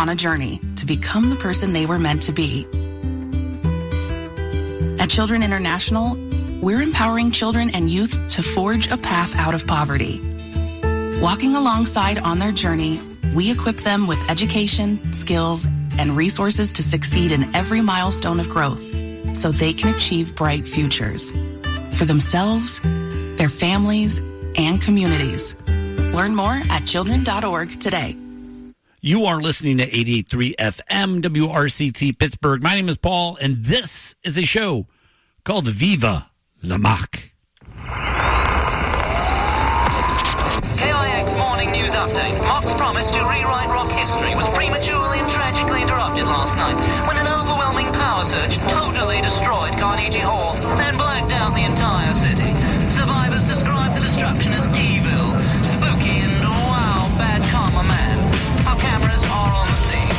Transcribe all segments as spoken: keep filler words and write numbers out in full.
on a journey to become the person they were meant to be. At Children International, we're empowering children and youth to forge a path out of poverty. Walking alongside on their journey, we equip them with education, skills, and resources to succeed in every milestone of growth so they can achieve bright futures for themselves, their families, and communities. Learn more at children dot org today. You are listening to eighty-eight point three F M W R C T Pittsburgh. My name is Paul, and this is a show called Viva La Mac. K I X Morning News Update. Mock's promise to rewrite rock history was prematurely and tragically interrupted last night when an overwhelming power surge totally destroyed Carnegie Hall and blacked out the entire city. Survivors describe the destruction as evil, spooky, and wow, bad karma man. Our cameras are on the scene.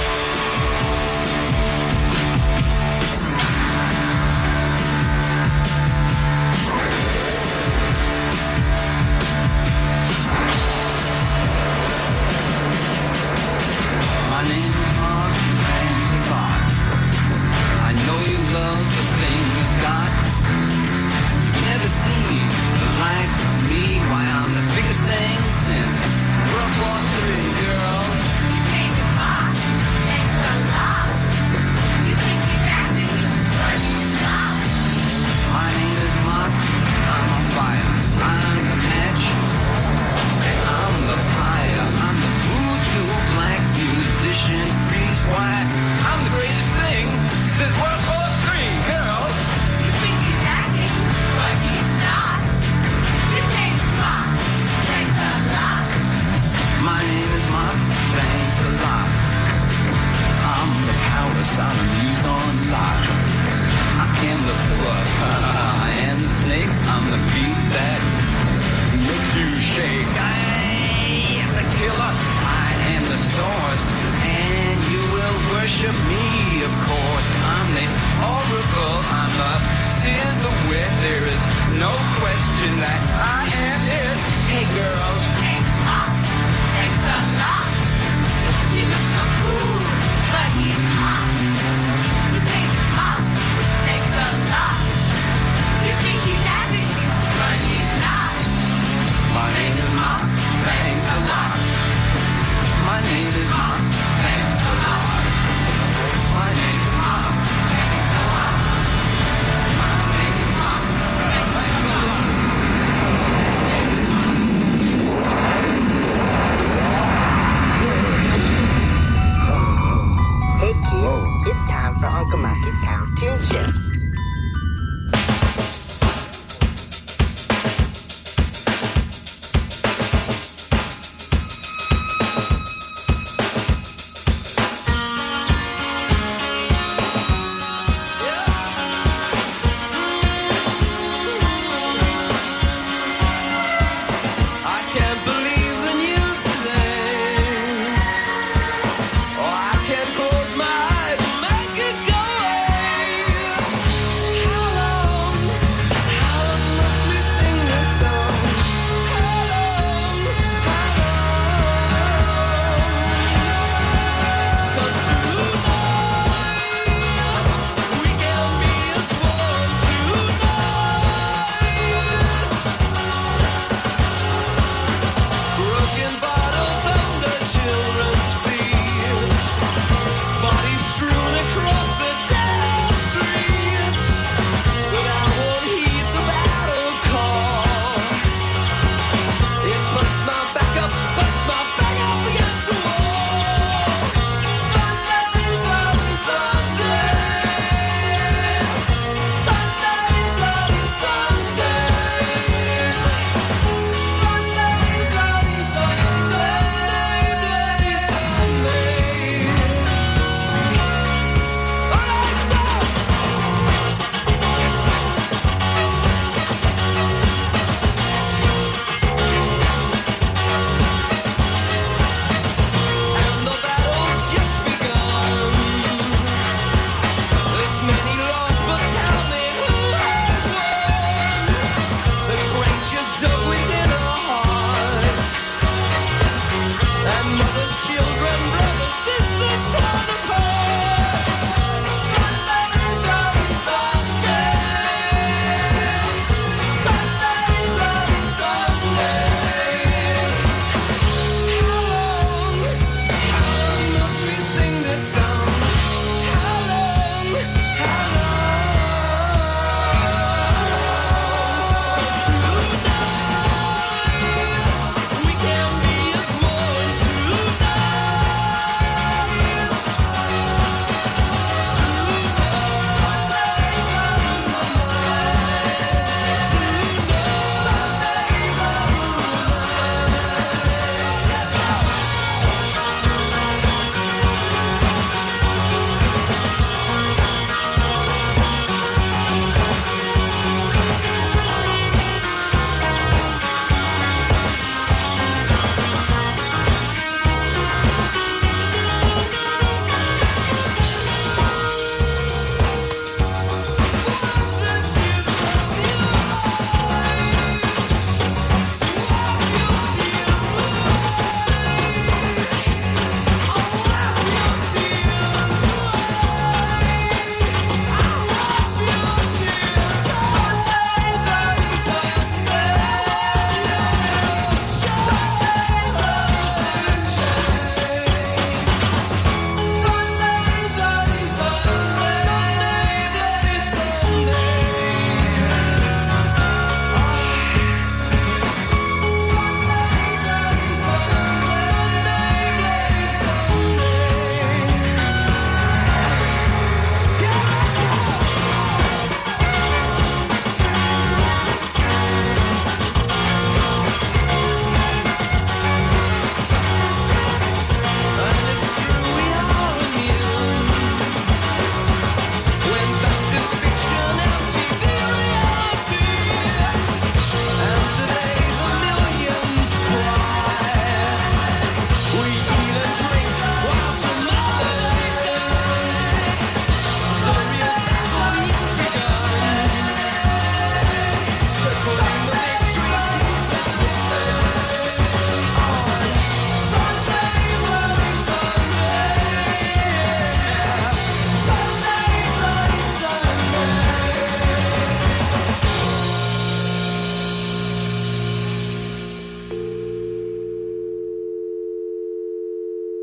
My name is Mark Manson. I know you love the thing you got. You've never seen the likes of me. Why, I'm the biggest thing since World War Three, girls. His name is Mark. Thanks a lot. You think he's acting, but he's not. My name is Mark. I'm on fire. I'm the match. And I'm the fire. I'm the voodoo black musician priest. Why, I'm the greatest thing since World War Three, girls. You think he's acting, but he's not. His name is Mark. Thanks a lot. My name is Mark. Thanks a lot. I'm the power sound I'm used on lock. I am the pillar. I am the snake. I'm the beat that makes you shake. I am the killer. I am the source. And you will worship me, of course. I'm the oracle. I'm the silhouette. There is no question that I am it. Hey, girls. His name is Mark. Thanks a lot. He looks so cool, but he's hot. His name is Mark. Thanks a lot. You think he's acting, but he's not. My name is Mark. Thanks a lot. My name is Mark. Thanks a lot. My name is Mark. Thanks a lot. My name is Mark. Thanks a lot. Hey kids, it's time for Uncle Mikey's Cartoon Show. I can't believe the news today. Oh, I can't close my eyes and make it go away.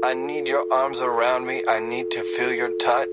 I need your arms around me. I need to feel your touch.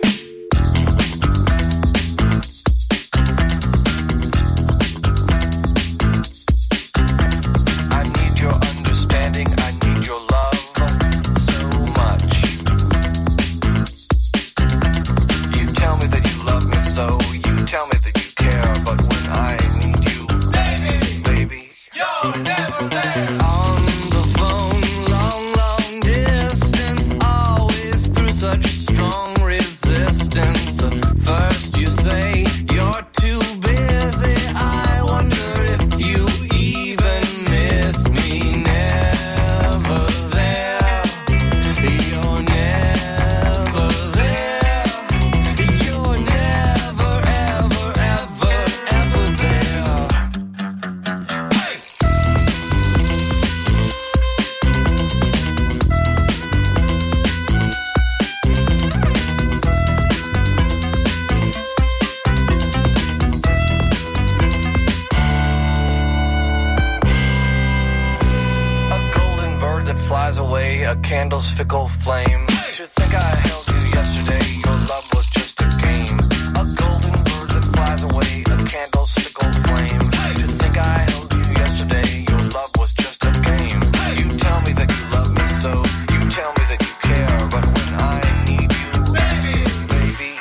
Candle's fickle flame. To think I held you yesterday, your love was just a game. A golden bird that flies away, a candle's fickle flame. To think I held you yesterday, your love was just a game. You tell me that you love me so, you tell me that you care, but when I need you, baby,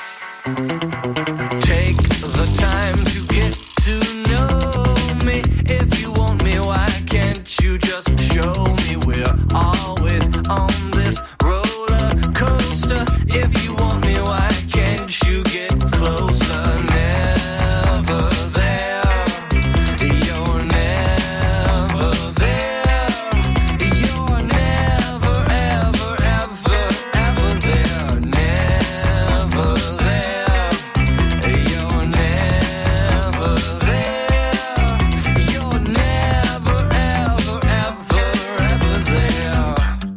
baby, take the time to get to know me. If you want me, why can't you just show me? We're always on this roller coaster. If you want me, why can't you get closer? Never there. You're never there. You're never, ever, ever, ever there. Never there. You're never there. You're never, ever, ever, ever there.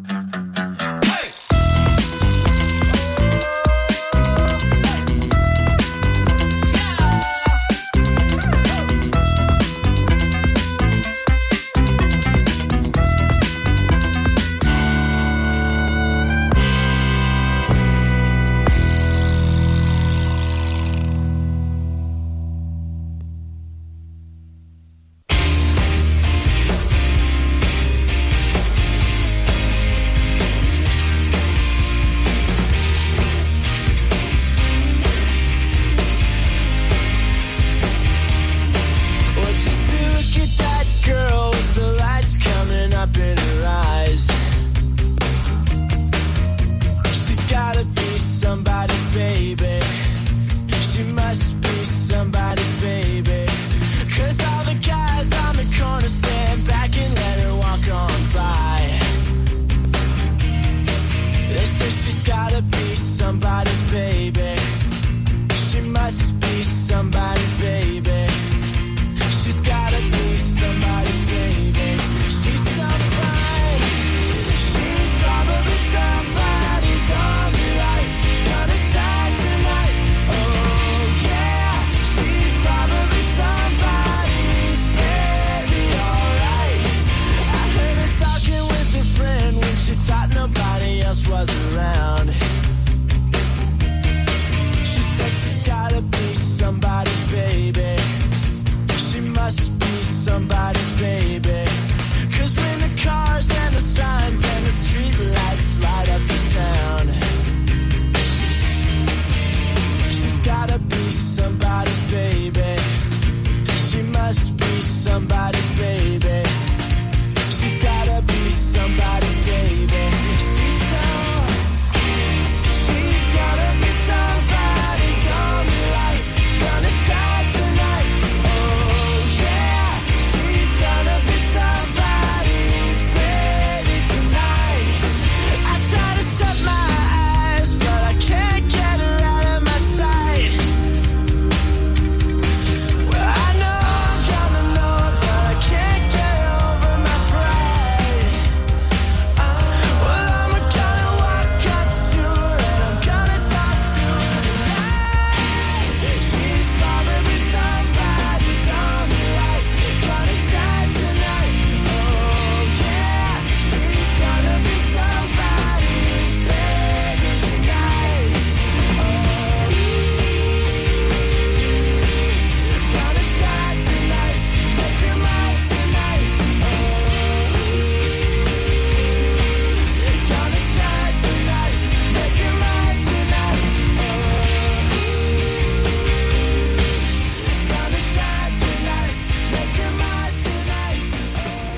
Would you see, look at that girl with the lights coming up in her eyes. She's gotta be somebody's baby. She must be somebody's baby. Cause all the guys on the corner stand back and let her walk on by. They say she's gotta be somebody's baby. She must be somebody's baby. She's gotta be somebody's baby. She's so fine. She's probably somebody's only light. Gonna shine tonight. Oh yeah.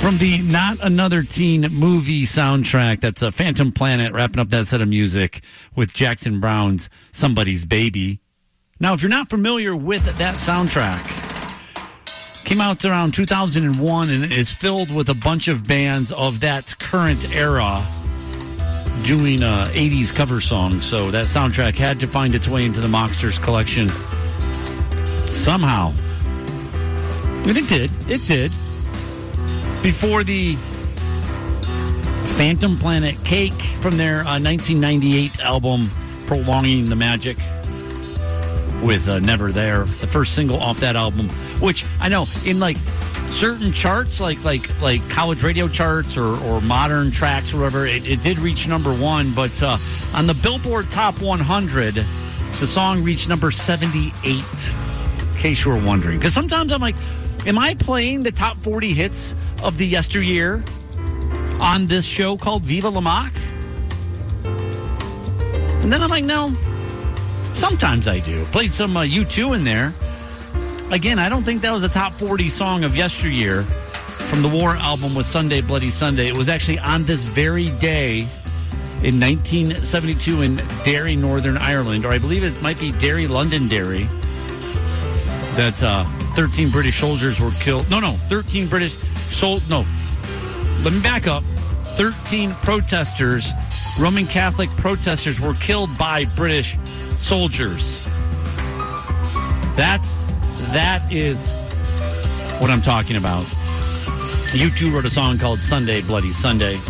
From the Not Another Teen movie soundtrack, that's a Phantom Planet, wrapping up that set of music with Jackson Browne's Somebody's Baby. Now, if you're not familiar with that soundtrack, came out around two thousand one and is filled with a bunch of bands of that current era doing uh, eighties cover songs. So that soundtrack had to find its way into the Mocksters collection somehow. And it did. It did. Before the Phantom Planet Cake from their uh, nineteen ninety-eight album, Prolonging the Magic, with uh, Never There, the first single off that album, which I know in like certain charts, like like like college radio charts or, or modern tracks or whatever, it, it did reach number one. But uh, on the Billboard Top one hundred, the song reached number seventy-eight, in case you were wondering. Because sometimes I'm like, am I playing the top forty hits of the yesteryear on this show called Viva La Mock? And then I'm like, no, sometimes I do. Played some uh, U two in there. Again, I don't think that was a top forty song of yesteryear from the War album with Sunday Bloody Sunday. It was actually on this very day in nineteen seventy-two in Derry, Northern Ireland, or I believe it might be Derry, Londonderry, that uh, thirteen British soldiers were killed. No, no, thirteen British sol- No, let me back up. thirteen protesters, Roman Catholic protesters, were killed by British soldiers. That's, that is what I'm talking about. U two wrote a song called Sunday Bloody Sunday.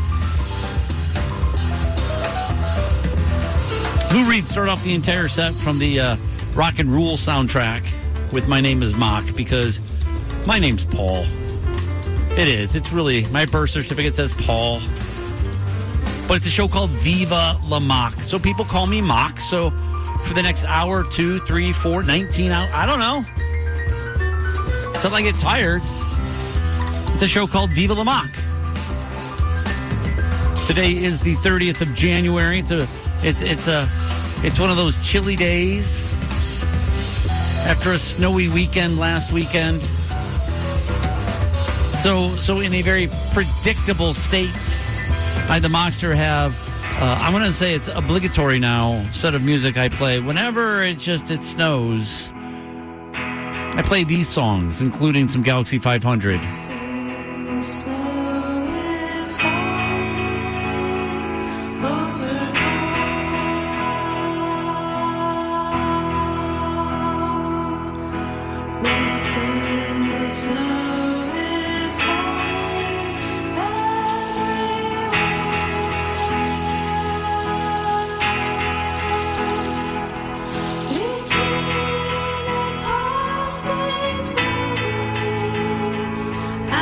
Lou Reed started off the entire set from the uh, Rock and Roll soundtrack with My Name is Mock, because my name's Paul. It is. It's really, my birth certificate says Paul. But it's a show called Viva La Mock. So people call me Mock. So for the next hour, two, three, four, nineteen hours, I don't know. Until I get tired. It's a show called Viva La Mock. Today is the thirtieth of January. It's a, it's, it's a, it's one of those chilly days after a snowy weekend last weekend. So, so in a very predictable state, I, the Mockster, have, uh, I'm going to say it's obligatory now, set of music I play. Whenever it just, it snows, I play these songs, including some Galaxy five hundred. I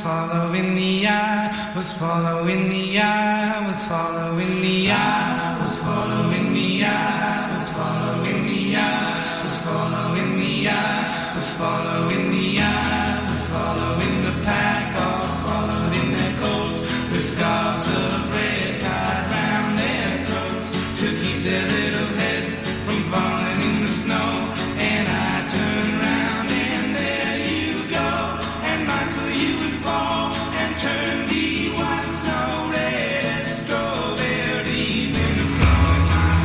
following the eye, was following the eye, was following the eye, was following the eye, was following the eye, was following the eye, was following the eye, was following the pack, all swallowed in their coats, with scarves of red tied round their throats to keep their little heads from falling in the snow. And I turned around and there you go, and Michael, you would fall and turn the white snow red as strawberries in the summertime.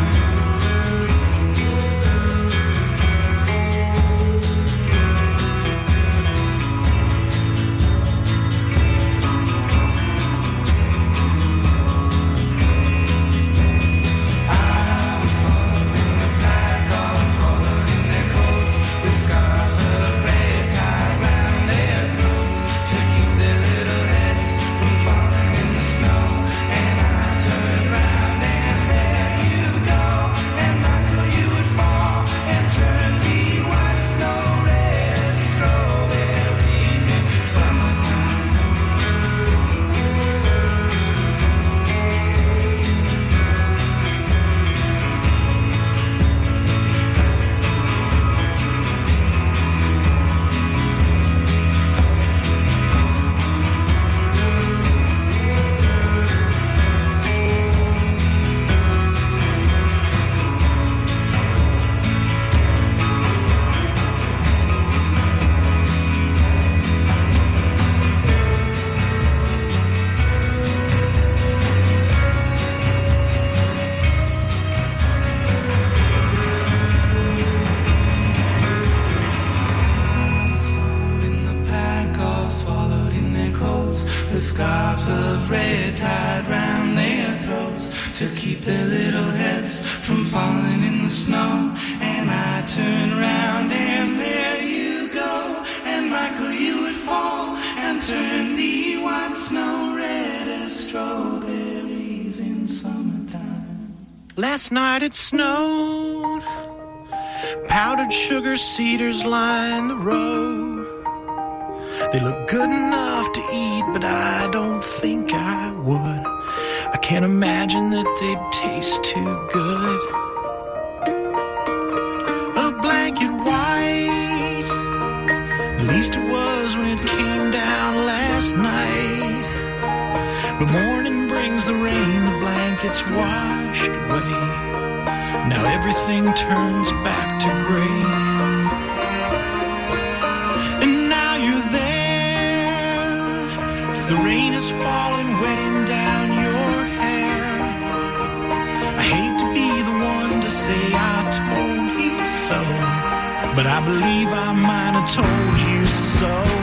I was following the pack, all swallowed in their coats, with scarves of red tied round their throats to keep their little heads from falling in the snow. And I turned round and there you go, and Michael, you would fall and turn the white snow red as strawberries in the summertime. Following the pack, all swallowed in their coats, with scarves of red tied round their throats to keep their little heads from falling in the snow. And I turned round and there you go, and Michael, you would fall and turn the white snow red as strawberries in summertime. Last night it snowed. Powdered sugar cedars line the road. They look good enough to eat, but I don't think I would. I can't imagine that they'd taste too good. A blanket white, at least it was when it came down last night. But morning brings the rain, the blanket's washed away. Now everything turns back to gray. And now you're there. The rain is falling, wetting down your hair. I hate to be the one to say I told you so, but I believe I might have told you so.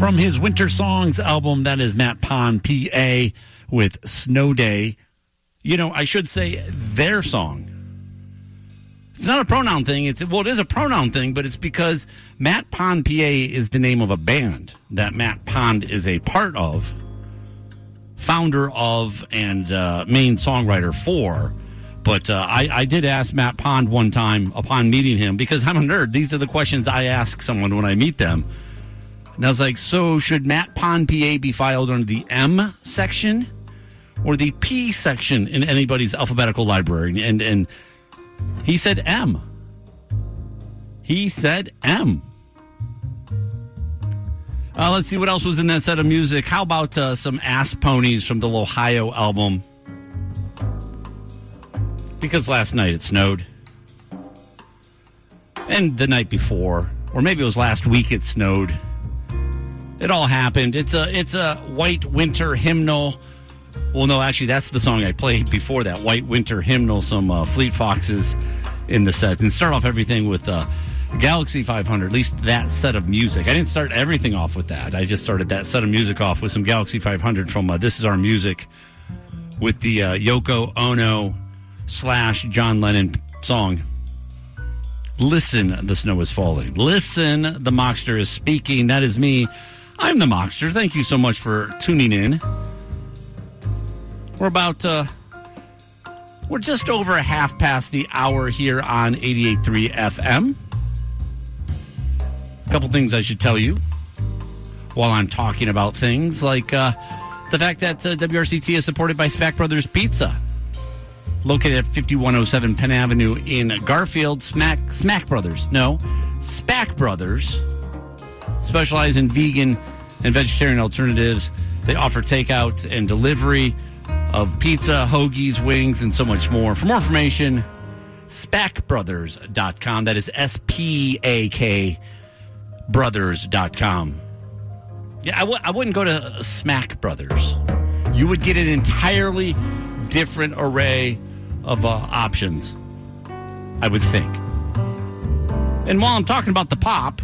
From his Winter Songs album, that is Matt Pond, P A, with Snow Day. You know, I should say their song. It's not a pronoun thing. It's well, it is a pronoun thing, but it's because Matt Pond, P A is the name of a band that Matt Pond is a part of, founder of, and uh, main songwriter for. But uh, I, I did ask Matt Pond one time upon meeting him, because I'm a nerd. These are the questions I ask someone when I meet them. And I was like, so should Matt Pond, P A be filed under the M section or the P section in anybody's alphabetical library? And and he said M. He said M. Uh, let's see what else was in that set of music. How about uh, some Ass Ponies from the Ohio album? Because last night it snowed. And the night before, or maybe it was last week it snowed. It all happened. It's a it's a white winter hymnal. Well, no, actually, that's the song I played before that, White Winter Hymnal, some uh, Fleet Foxes in the set. And start off everything with uh, Galaxy five hundred, at least that set of music. I didn't start everything off with that. I just started that set of music off with some Galaxy five hundred from uh, This Is Our Music with the uh, Yoko Ono slash John Lennon song. Listen, the snow is falling. Listen, the Mockster is speaking. That is me. I'm the Mockster. Thank you so much for tuning in. We're about, uh, we're just over a half past the hour here on eighty-eight point three F M. A couple things I should tell you while I'm talking about things, like uh, the fact that uh, W R C T is supported by Spack Brothers Pizza. Located at fifty-one oh seven Penn Avenue in Garfield. Smack, Smack Brothers. No, Spack Brothers specialize in vegan and vegetarian alternatives. They offer takeout and delivery of pizza, hoagies, wings, and so much more. For more information, spack brothers dot com. That is S P A K brothers dot com. Yeah, I, w- I wouldn't go to Smack Brothers. You would get an entirely different array of uh, options, I would think. And while I'm talking about the pop,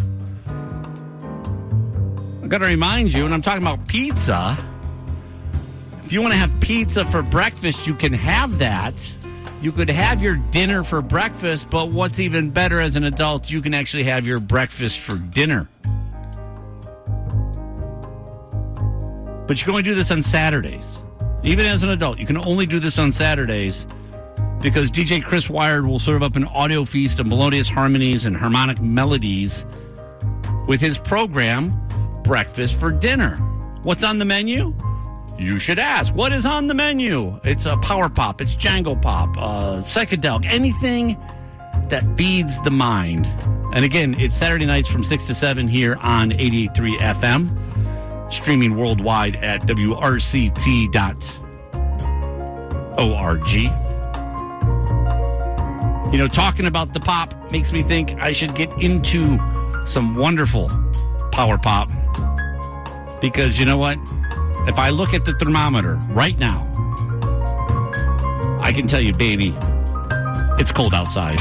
I've got to remind you, and I'm talking about pizza. If you want to have pizza for breakfast, you can have that. You could have your dinner for breakfast, but what's even better as an adult, you can actually have your breakfast for dinner. But you can only do this on Saturdays. Even as an adult, you can only do this on Saturdays because D J Chris Wired will serve up an audio feast of melodious harmonies and harmonic melodies with his program, Breakfast for Dinner. What's on the menu? You should ask. What is on the menu? It's a power pop. It's jangle pop, uh, psychedelic, anything that feeds the mind. And again, it's Saturday nights from six to seven here on eighty-eight point three F M. Streaming worldwide at W R C T dot org. You know, talking about the pop makes me think I should get into some wonderful power pop. Because you know what? If I look at the thermometer right now, I can tell you, baby, it's cold outside.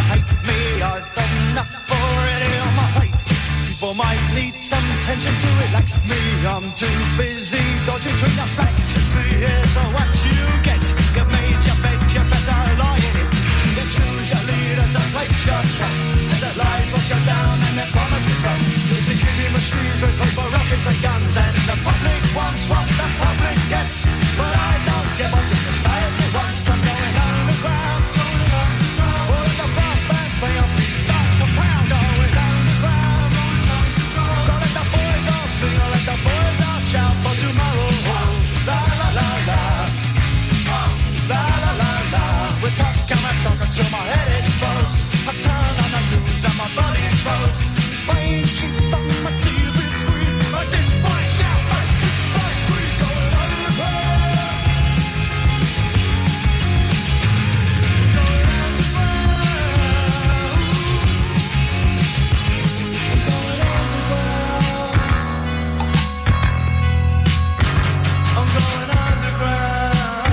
hate me, I've got enough already on my plate. People might need some attention to relax me. I'm too busy dodging between the facts. You see, here's what you get. You made your bed, you better lie in it. You choose your leaders and place your trust. As it lies, wash you down and it promises rust. It's a killing machines with close for rockets and guns. And the public wants what the public gets. But I don't give up the society wants. I'm going underground, going underground. All of the brass bands play on feet, start to pound. Going underground, going underground. So let the boys all sing, let the boys all shout for tomorrow. La la la la, la la la la. We're talking, I'm talking till my head explodes. I turn on the news and my body explodes. Explain shit from my T V screen. Like this boy shout, like this boy scream. Going underground. Going underground. Going underground. I'm going underground.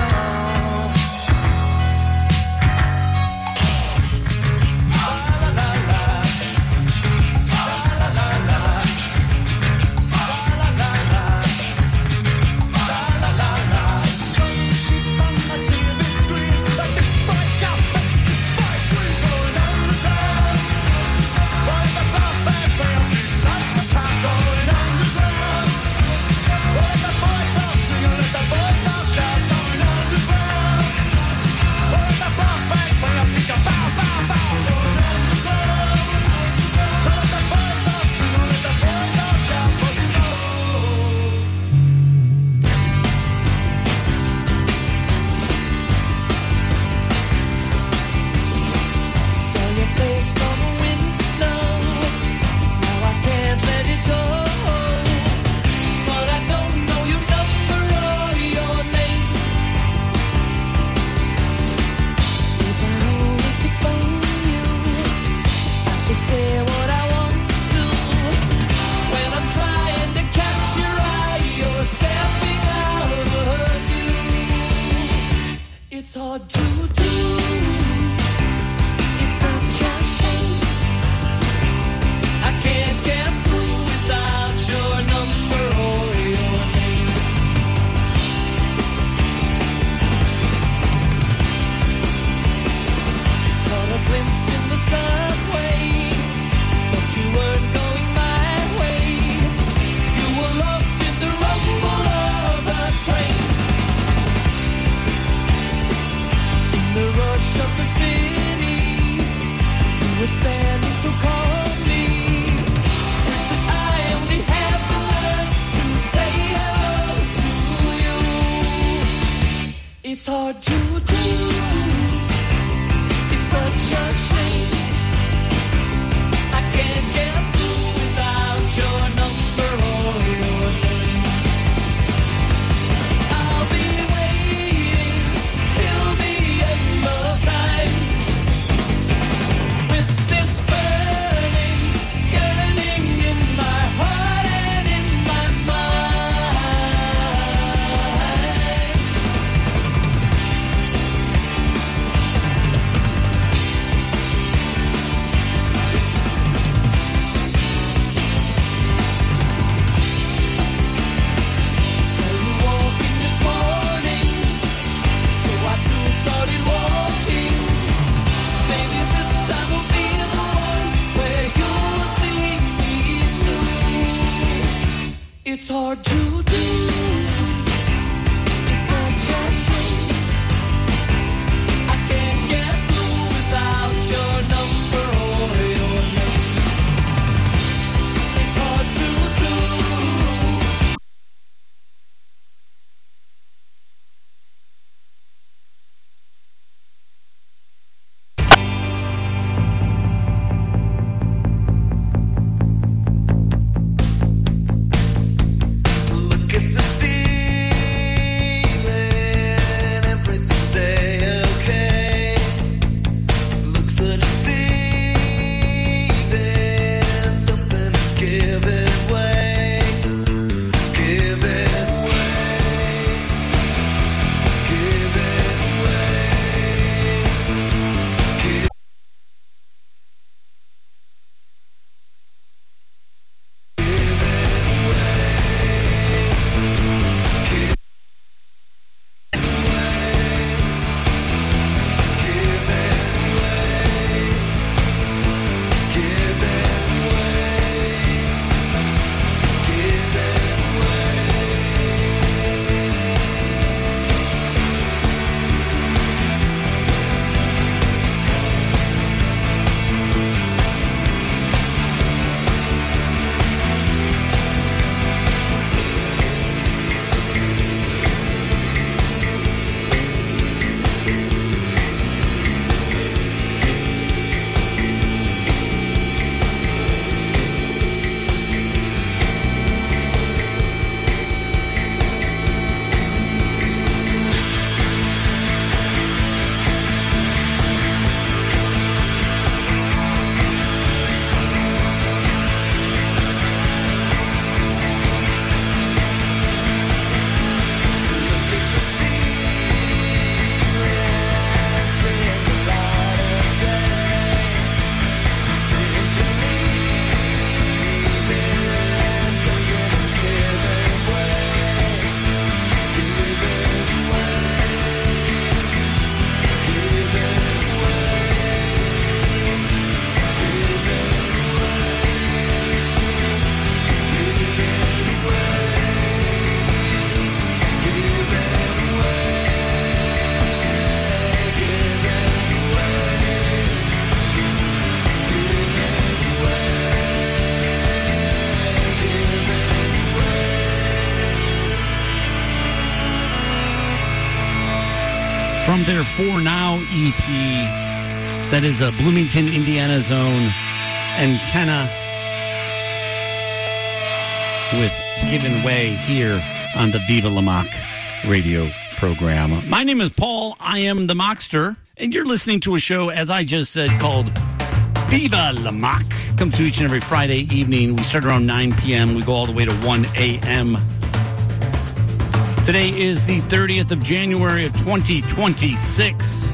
It's hard to do. It's such a shame. I can't get through without your number or your name. Caught a glimpse in the subway, but you weren't going my way. You were lost in the rumble of the train. The rush of the city, you were standing so calmly. Wish that I only had the nerve to say hello to you. It's hard to do. It's such a shame. I can't get through without your number or your name. I'll be waiting till the end of time, with this burning yearning in my heart and in my mind. So you walking this morning, so I too started walking. Maybe this time will be the one where you'll see me too. It's hard to do. It's such a shame. I can't get through without your number or your name. It's hard to do. from their For Now E P. That is a Bloomington, Indiana zone Antenna with Given Way here on the Viva La Mock radio program. My name is Paul. I am the Mockster, and you're listening to a show, as I just said, called Viva La Mock. Comes to each and every Friday evening. We start around nine p.m. We go all the way to one a.m. Today is the thirtieth of January of twenty twenty-six.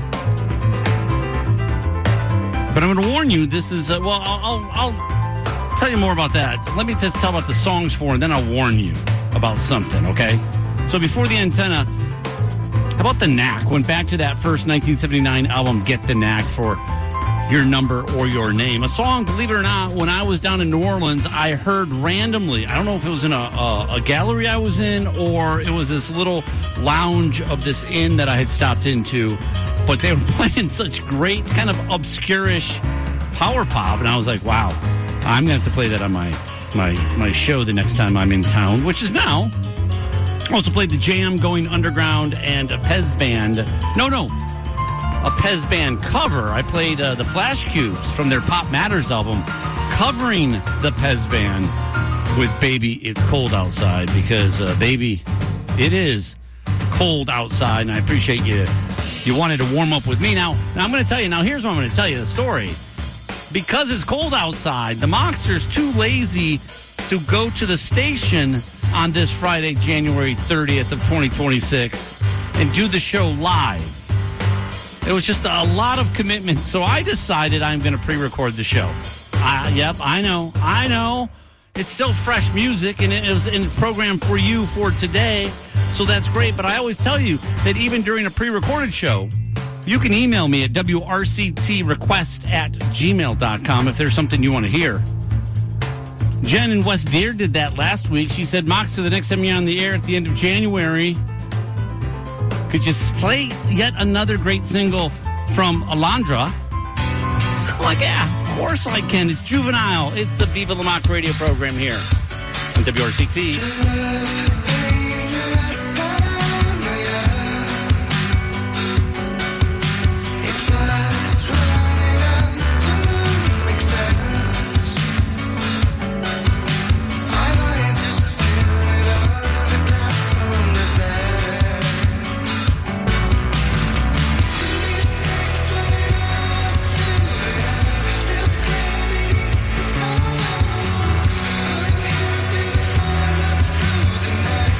But I'm going to warn you, this is, uh, well, I'll, I'll, I'll tell you more about that. Let me just tell about the songs for, and then I'll warn you about something, okay? So before the Antenna, how about The Knack? Went back to that first nineteen seventy-nine album, Get the Knack, for Your Number or Your Name. A song, believe it or not, when I was down in New Orleans, I heard randomly. I don't know if it was in a, a, a gallery I was in or it was this little lounge of this inn that I had stopped into. But they were playing such great kind of obscure-ish power pop. And I was like, wow, I'm going to have to play that on my, my, my show the next time I'm in town, which is now. I also played The Jam, Going Underground, and a Pez Band. No, no. A Pez Band cover. I played uh, the Flash Cubes from their Pop Matters album, covering the Pez Band with Baby, It's Cold Outside, because, uh, baby, it is cold outside, and I appreciate you. You wanted to warm up with me. Now, now I'm going to tell you, now here's what I'm going to tell you, the story. Because it's cold outside, the Mockster's too lazy to go to the station on this Friday, January thirtieth of twenty twenty-six, and do the show live. It was just a lot of commitment, so I decided I'm going to pre-record the show. Uh, yep, I know, I know. It's still fresh music, and it was in the program for you for today, so that's great. But I always tell you that even during a pre-recorded show, you can email me at W R C T request at gmail dot com if there's something you want to hear. Jen in West Deer did that last week. She said, Mox, to the next time you're on the air at the end of January, could you play yet another great single from Alondra? I'm like, yeah, of course I can. It's Juvenile. It's the Viva La Mock radio program here on W R C T. Tonight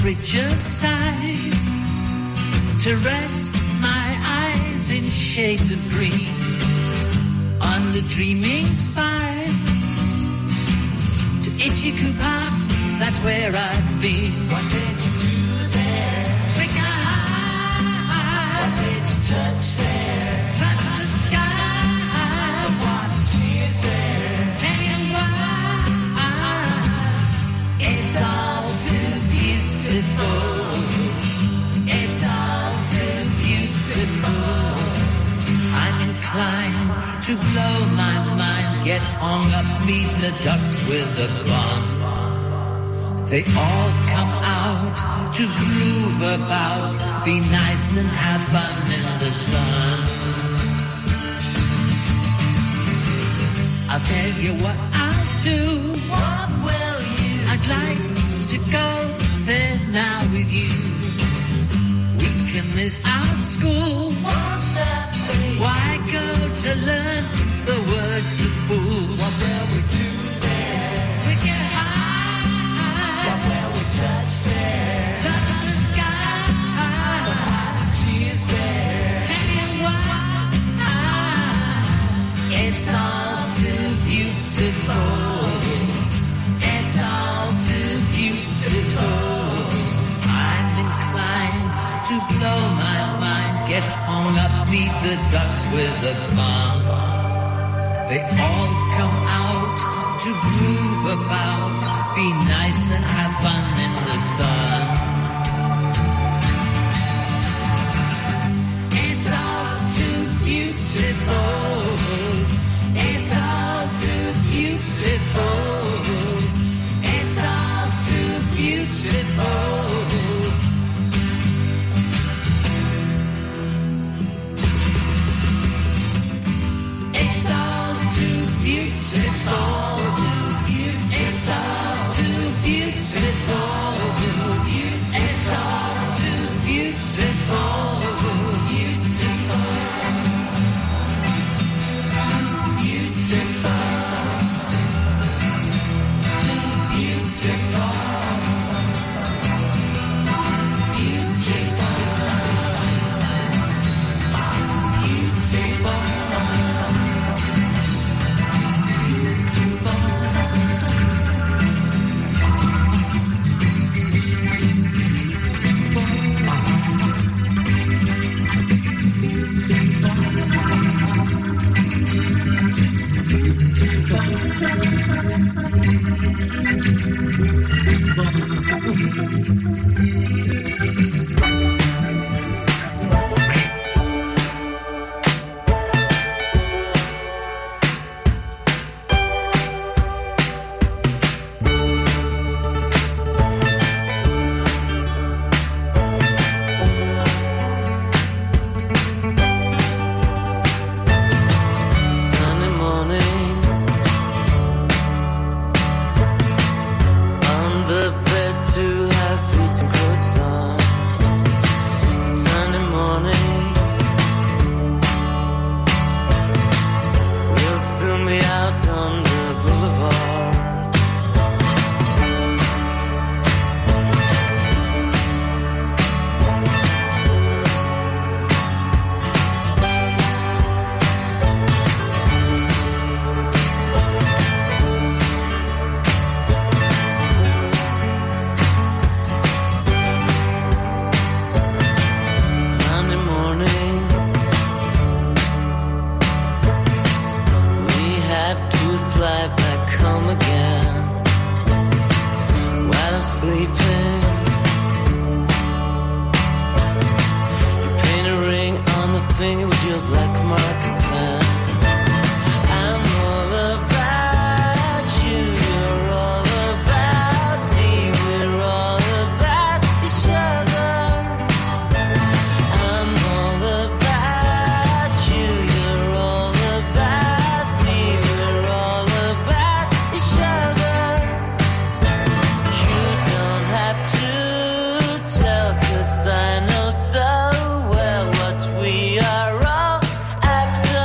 bridge of sighs to rest my eyes in shades of green under dreaming spires to Ichiku Park, that's where I've been. What did you do there? Think I, what did you touch there? Touch the sky, what tears there? Tell you why, it's all too beautiful. It's all too beautiful. I'm inclined to blow my mind, get hung up, feed the ducks with the fun. They all come out to groove about, be nice and have fun in the sun. I'll tell you what I'll do. What will you I'd do? Like to go there now with you. We can miss out school. What's that mean? Why go to learn the words of fools? What will we do there? We get high. What will we touch there? Touch the sky. The highs and tears there. Tell you why. It's all too beautiful. It's all too beautiful. I'm inclined to blow my mind, get hung up, feed the ducks with the fun. They all come out to groove about, be nice and have fun in the sun. It's all too beautiful. It's all too beautiful. It's all too beautiful. It's all too beautiful. It's all too beautiful. It's all too beautiful. Beautiful. Beautiful. Beautiful. I know so well what we are all after.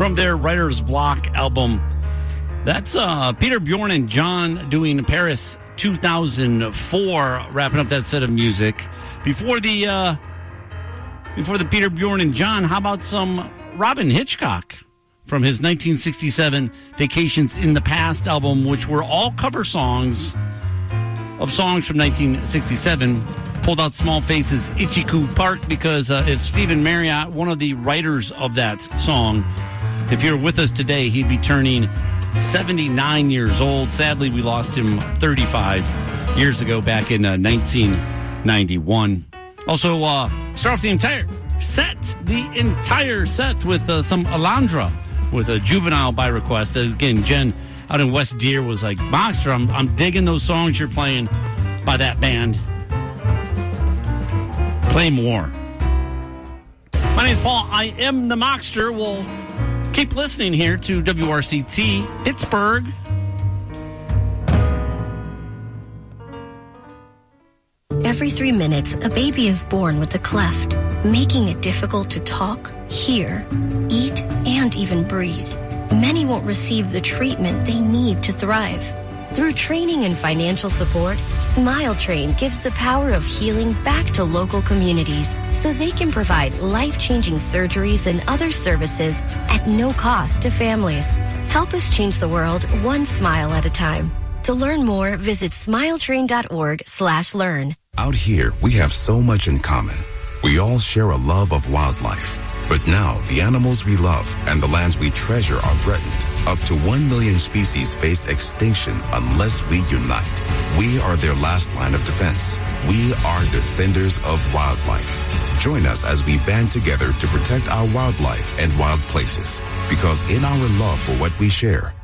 from their Writer's Block album. That's uh, Peter, Bjorn, and John doing Paris two thousand four, wrapping up that set of music. Before the uh, before the Peter, Bjorn, and John, how about some Robin Hitchcock from his nineteen sixty-seven Vacations in the Past album, which were all cover songs of songs from nineteen sixty-seven. Pulled out Small Faces' Itchy-Coo Park because uh, if Stephen Marriott, one of the writers of that song, if you're with us today, he'd be turning seventy-nine years old. Sadly, we lost him thirty-five years ago, back in uh, nineteen ninety-one. Also, uh, start off the entire set, the entire set with uh, some Alondra with a Juvenile by request. Again, Jen out in West Deer was like, Moxter, I'm, I'm digging those songs you're playing by that band. Play more. My name's Paul. I am the Moxter. We'll keep listening here to W R C T Pittsburgh. Every three minutes, a baby is born with a cleft, making it difficult to talk, hear, eat, and even breathe. Many won't receive the treatment they need to thrive. Through training and financial support, Smile Train gives the power of healing back to local communities so they can provide life-changing surgeries and other services at no cost to families. Help us change the world one smile at a time. To learn more, visit smiletrain.org slash learn. Out here, we have so much in common. We all share a love of wildlife. But now, the animals we love and the lands we treasure are threatened. Up to one million species face extinction unless we unite. We are their last line of defense. We are defenders of wildlife. Join us as we band together to protect our wildlife and wild places. Because in our love for what we share,